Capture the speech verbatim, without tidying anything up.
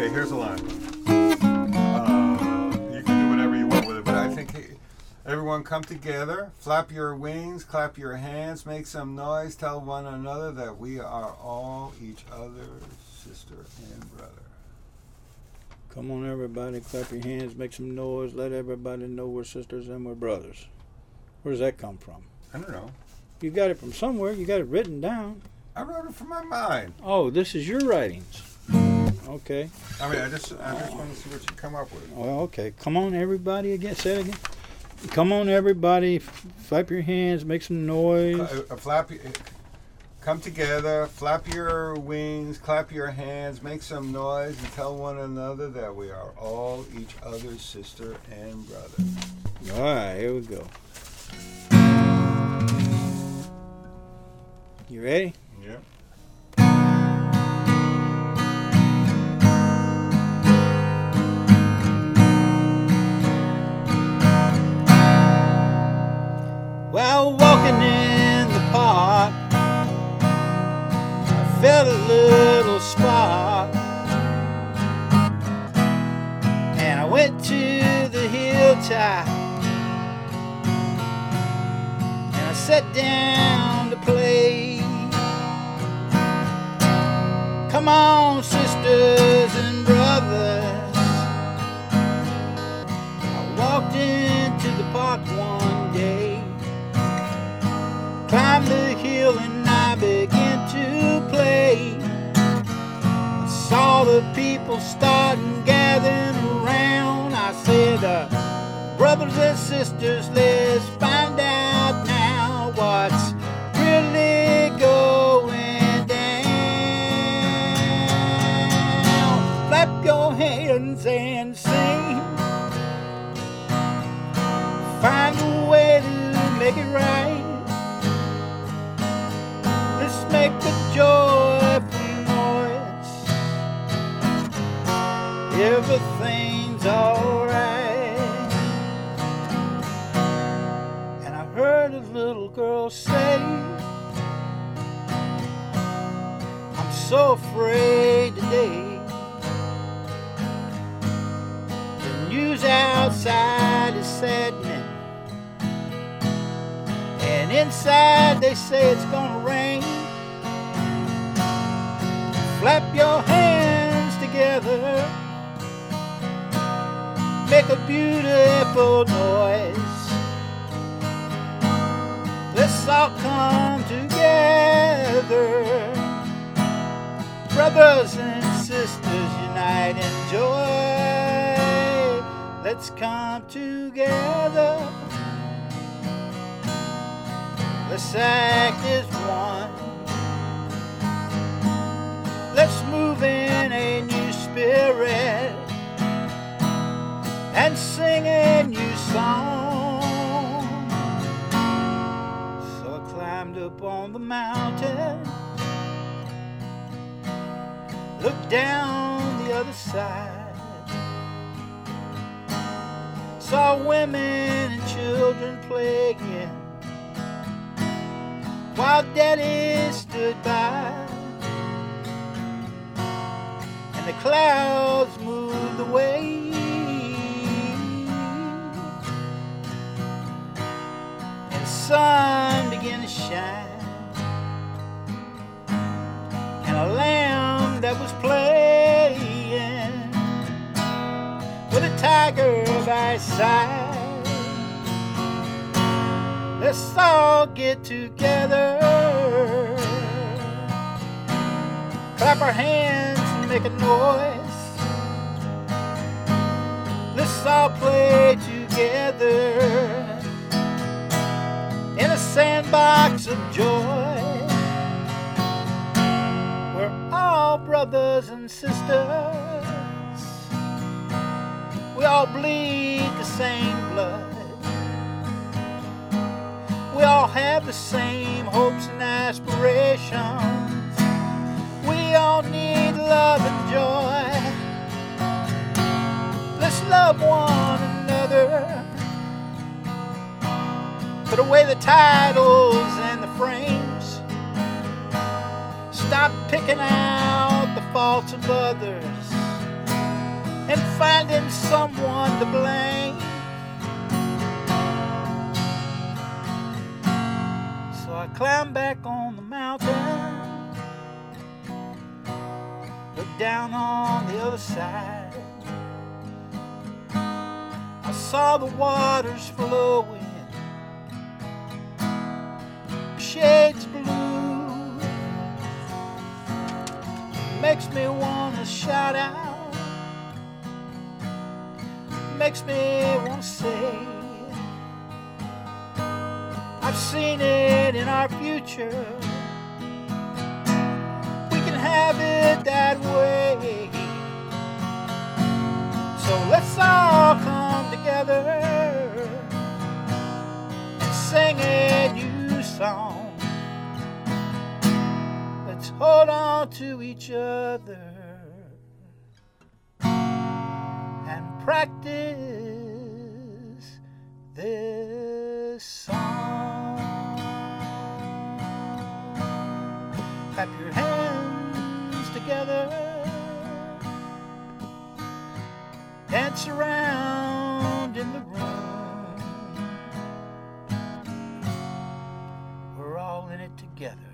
Okay, here's a line. Uh, you can do whatever you want with it, but I think he, everyone come together, flap your wings, clap your hands, make some noise, tell one another that we are all each other's sister and brother. Come on, everybody, clap your hands, make some noise, let everybody know we're sisters and we're brothers. Where does that come from? I don't know. You got it from somewhere. You got it written down. I wrote it from my mind. Oh, this is your writings. Okay. I mean, I just I just want to see what you come up with. Well, okay. Come on, everybody, again. Say it again. Come on, everybody, f- flap your hands, make some noise. Uh, uh, flap, come together, flap your wings, clap your hands, make some noise, and tell one another that we are all each other's sister and brother. All right, here we go. You ready? Yeah. Well, walking in the park, I felt a little spark, and I went to the hilltop, and I sat down to play. Come on, sisters and brothers. I walked into the park one day, climbed the hill and I began to play. I saw the people starting gathering around. I said, uh, brothers and sisters, let's find out now what's really going down. Flap your hands and sing. Find a way to make it right. Make a joyful noise. Everything's alright. And I heard a little girl say, I'm so afraid today. The news outside is saddening, and inside they say it's gonna rain. Flap your hands together, make a beautiful noise. Let's all come together, brothers and sisters, unite in joy. Let's come together, let's act as one. Let's move in a new spirit and sing a new song. So I climbed up on the mountain, looked down the other side, saw women and children playing while Daddy stood by. And the clouds moved away, and the sun began to shine, and a lamb that was playing with a tiger by his side. Let's all get together, clap our hands, make a noise. Let's all play together in a sandbox of joy. We're all brothers and sisters. We all bleed the same blood. We all have the same hopes and aspirations. We all need love and joy. Let's love one another. Put away the titles and the frames. Stop picking out the faults of others. and finding someone to blame. So I climbed back on the mountain, looked down on the other side. I saw the waters flowing, shades blue. Makes me wanna shout out, makes me wanna say, I've seen it in our future, we can have it that way. So let's all come together and sing a new song. Let's hold on to each other and practice this song. Clap your hands together, dance around in the room. We're all in it together.